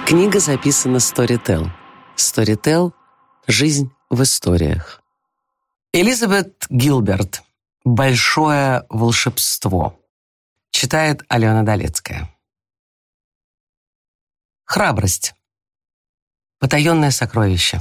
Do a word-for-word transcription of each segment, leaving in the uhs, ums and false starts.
Книга записана Storytel. Storytel – жизнь в историях. Элизабет Гилберт. «Большое волшебство». Читает Алена Долецкая. Храбрость. Потаенное сокровище.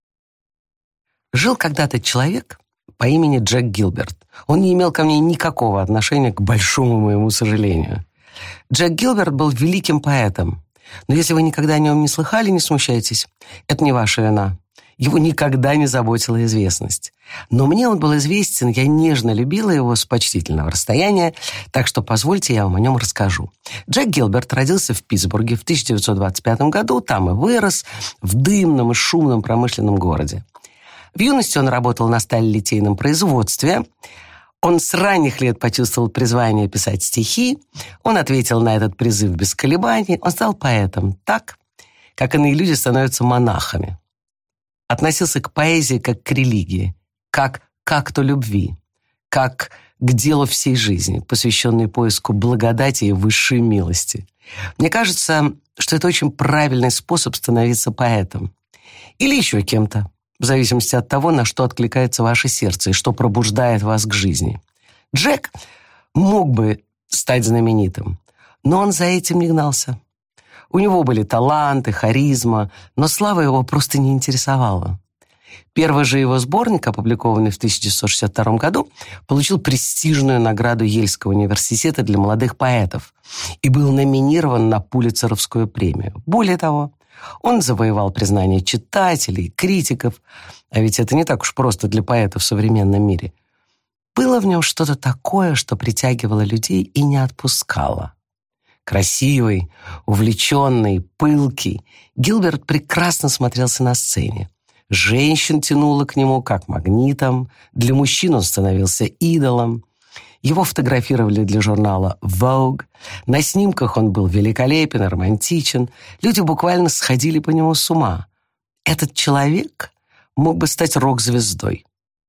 Жил когда-то человек по имени Джек Гилберт. Он не имел ко мне никакого отношения, к большому моему сожалению. Джек Гилберт был великим поэтом. Но если вы никогда о нем не слыхали, не смущайтесь. Это не ваша вина. Его никогда не заботила известность. Но мне он был известен, я нежно любила его с почтительного расстояния, так что позвольте, я вам о нем расскажу. Джек Гилберт родился в Питтсбурге в тысяча девятьсот двадцать пятом году, там и вырос, в дымном и шумном промышленном городе. В юности он работал на сталелитейном производстве. Он с ранних лет почувствовал призвание писать стихи. Он ответил на этот призыв без колебаний. Он стал поэтом так, как иные люди становятся монахами. Относился к поэзии как к религии, как к акту любви, как к делу всей жизни, посвященной поиску благодати и высшей милости. Мне кажется, что это очень правильный способ становиться поэтом. Или еще кем-то, в зависимости от того, на что откликается ваше сердце и что пробуждает вас к жизни. Джек мог бы стать знаменитым, но он за этим не гнался. У него были таланты, харизма, но слава его просто не интересовала. Первый же его сборник, опубликованный в тысяча девятьсот шестьдесят втором году, получил престижную награду Ельского университета для молодых поэтов и был номинирован на Пулитцеровскую премию. Более того, он завоевал признание читателей, критиков, а ведь это не так уж просто для поэта в современном мире. Было в нем что-то такое, что притягивало людей и не отпускало. Красивый, увлеченный, пылкий, Гилберт прекрасно смотрелся на сцене. Женщин тянуло к нему как магнитом, для мужчин он становился идолом. Его фотографировали для журнала Vogue. На снимках он был великолепен, романтичен. Люди буквально сходили по нему с ума. Этот человек мог бы стать рок-звездой.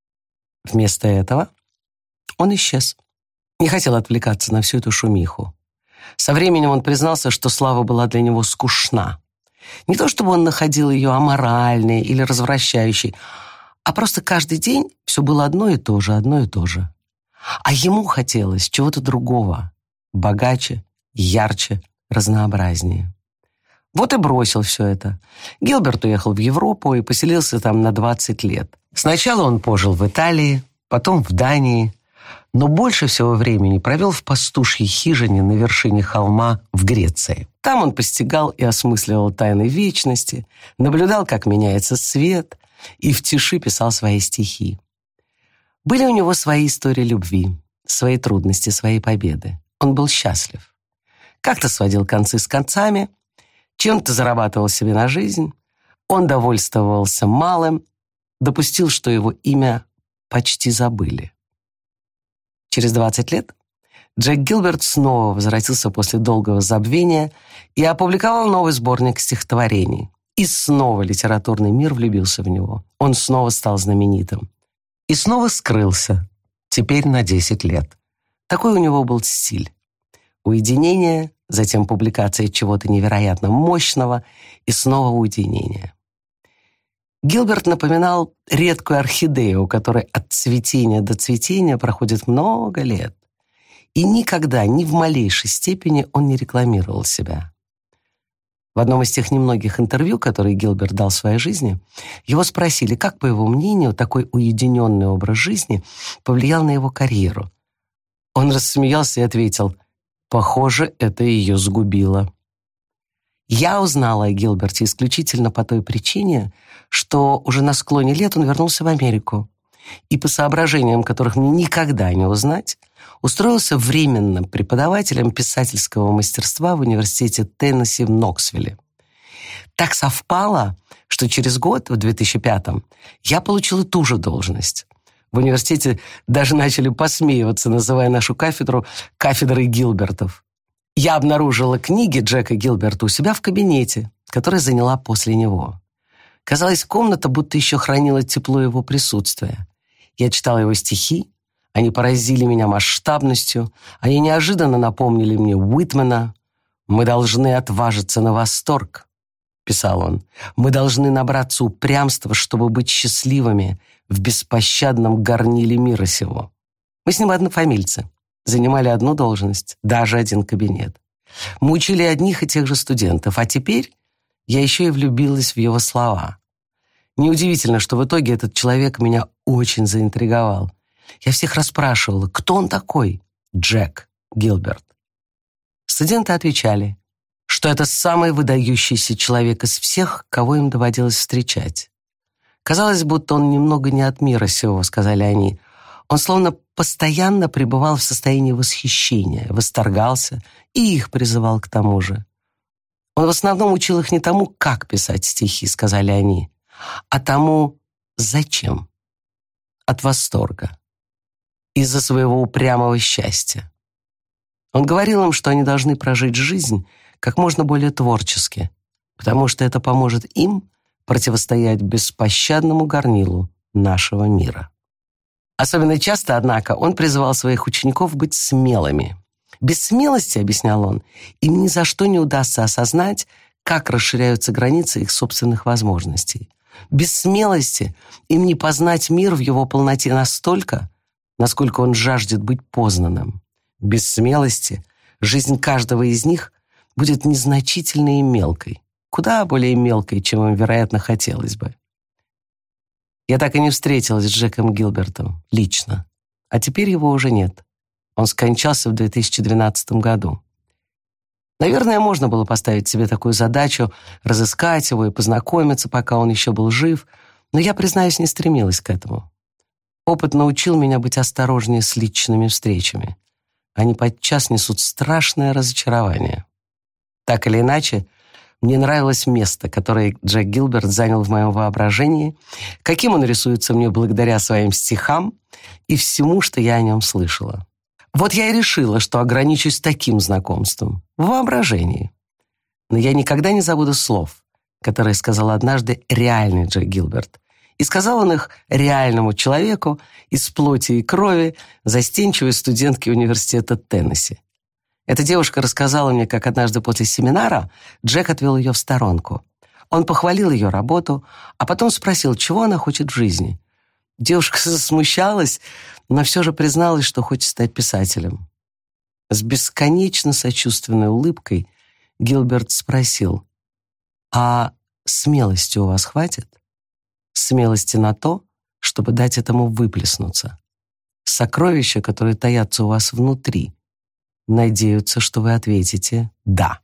Вместо этого он исчез. Не хотел отвлекаться на всю эту шумиху. Со временем он признался, что слава была для него скучна. Не то чтобы он находил ее аморальной или развращающей, а просто каждый день все было одно и то же, одно и то же. А ему хотелось чего-то другого, богаче, ярче, разнообразнее. Вот и бросил все это. Гилберт уехал в Европу и поселился там на двадцать лет. Сначала он пожил в Италии, потом в Дании, но больше всего времени провел в пастушьей хижине на вершине холма в Греции. Там он постигал и осмысливал тайны вечности, наблюдал, как меняется свет, и в тиши писал свои стихи. Были у него свои истории любви, свои трудности, свои победы. Он был счастлив. Как-то сводил концы с концами, чем-то зарабатывал себе на жизнь. Он довольствовался малым, допустил, что его имя почти забыли. Через двадцать лет Джек Гилберт снова возвратился после долгого забвения и опубликовал новый сборник стихотворений. И снова литературный мир влюбился в него. Он снова стал знаменитым. И снова скрылся, теперь на десять лет. Такой у него был стиль. Уединение, затем публикация чего-то невероятно мощного и снова уединение. Гилберт напоминал редкую орхидею, у которой от цветения до цветения проходит много лет. И никогда, ни в малейшей степени он не рекламировал себя. В одном из тех немногих интервью, которые Гилберт дал в своей жизни, его спросили, как, по его мнению, такой уединенный образ жизни повлиял на его карьеру. Он рассмеялся и ответил: «Похоже, это ее сгубило». Я узнала о Гилберте исключительно по той причине, что уже на склоне лет он вернулся в Америку и, по соображениям, которых мне никогда не узнать, устроился временным преподавателем писательского мастерства в университете Теннесси в Ноксвилле. Так совпало, что через год, в две тысячи пятом, я получила ту же должность. В университете даже начали посмеиваться, называя нашу кафедру «кафедрой Гилбертов». Я обнаружила книги Джека Гилберта у себя в кабинете, который заняла после него. Казалось, комната будто еще хранила тепло его присутствия. Я читала его стихи, они поразили меня масштабностью, они неожиданно напомнили мне Уитмена. «Мы должны отважиться на восторг. писал он, мы должны набраться упрямства, чтобы быть счастливыми в беспощадном горниле мира сего. Мы с ним однофамильцы, занимали одну должность, даже один кабинет. Мы учили одних и тех же студентов, а теперь я еще и влюбилась в его слова. Неудивительно, что в итоге этот человек меня очень заинтриговал. Я всех расспрашивала, кто он такой? Джек Гилберт. Студенты отвечали, что это самый выдающийся человек из всех, кого им доводилось встречать. Казалось, будто он немного не от мира сего, сказали они. Он словно постоянно пребывал в состоянии восхищения, восторгался и их призывал к тому же. Он в основном учил их не тому, как писать стихи, сказали они, а тому, зачем. От восторга. Из-за своего упрямого счастья. Он говорил им, что они должны прожить жизнь как можно более творчески, потому что это поможет им противостоять беспощадному горнилу нашего мира. Особенно часто, однако, он призывал своих учеников быть смелыми. Без смелости, объяснял он, им ни за что не удастся осознать, как расширяются границы их собственных возможностей. Без смелости им не познать мир в его полноте настолько, насколько он жаждет быть познанным. Без смелости жизнь каждого из них будет незначительной и мелкой, куда более мелкой, чем им, вероятно, хотелось бы. Я так и не встретилась с Джеком Гилбертом лично, а теперь его уже нет. Он скончался в две тысячи двенадцатом году. Наверное, можно было поставить себе такую задачу, разыскать его и познакомиться, пока он еще был жив, но я, признаюсь, не стремилась к этому. Опыт научил меня быть осторожнее с личными встречами. Они подчас несут страшное разочарование. Так или иначе, мне нравилось место, которое Джек Гилберт занял в моем воображении, каким он рисуется мне благодаря своим стихам и всему, что я о нем слышала. Вот я и решила, что ограничусь таким знакомством, в воображении. Но я никогда не забуду слов, которые сказал однажды реальный Джек Гилберт. И сказал он их реальному человеку из плоти и крови, застенчивой студентке университета Теннесси. Эта девушка рассказала мне, как однажды после семинара Джек отвел ее в сторонку. Он похвалил ее работу, а потом спросил, чего она хочет в жизни. Девушка засмущалась, но все же призналась, что хочет стать писателем. С бесконечно сочувственной улыбкой Гилберт спросил, «А смелости у вас хватит? Смелости на то, чтобы дать этому выплеснуться. Сокровища, которые таятся у вас внутри, надеются, что вы ответите «да».